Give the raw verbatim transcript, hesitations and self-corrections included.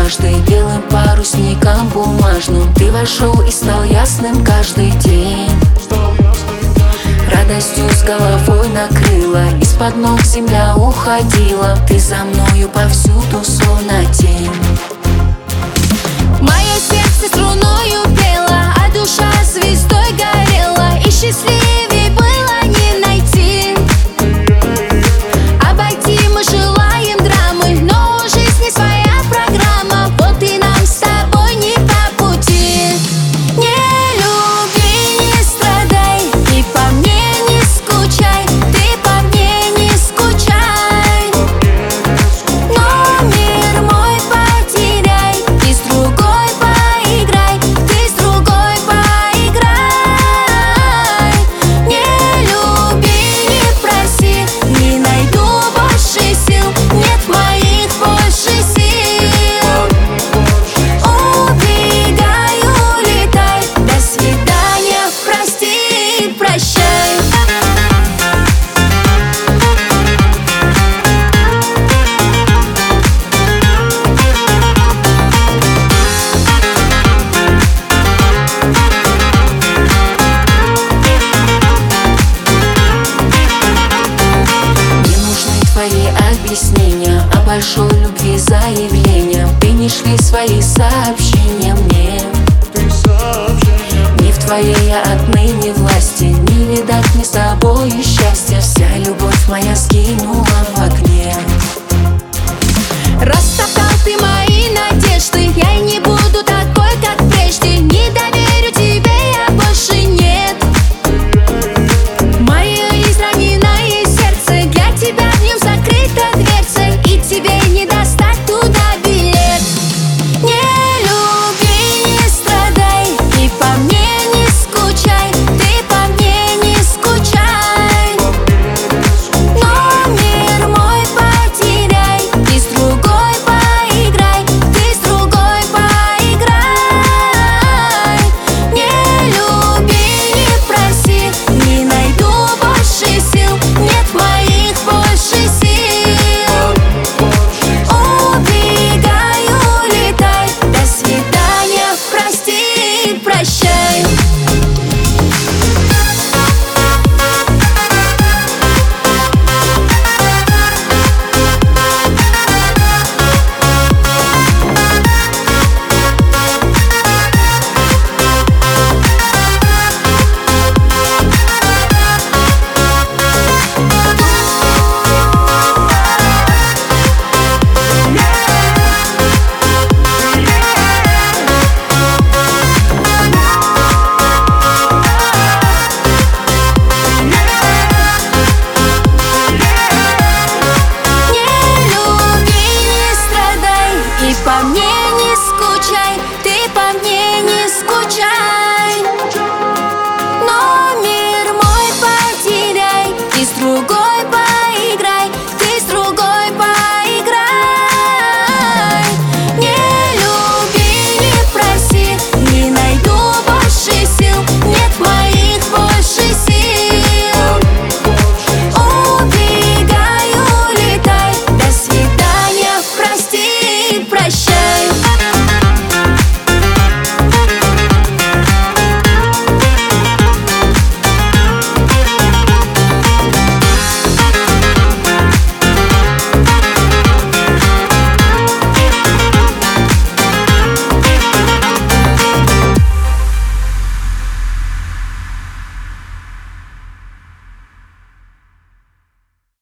однажды белым парусником бумажным ты вошел и стал ясным каждый день. Радостью с головой накрыла, из-под ног земля уходила, ты за мною повсюду словно тень. Мое сердце струною пело, а душа звездой горела, и счастливей было не найти. Обойти мы желаем драмы, но у жизни своя программа, вот и нам с тобой не по пути. Не люби, не страдай, и по мне не скучай, ты по мне не скучай. Но мир мой потеряй, и с другой поиграй, ты с другой поиграй. Не люби, не проси, не найду больше сил, нет моих больше сил. Убегай, улетай, до свидания, прости, прощай. Не нужны твои объяснения, о большой любви заявления. Ты не шли свои сообщения мне. Не в твоей я отныне власти, не видать мне с тобой счастья. Вся любовь моя скину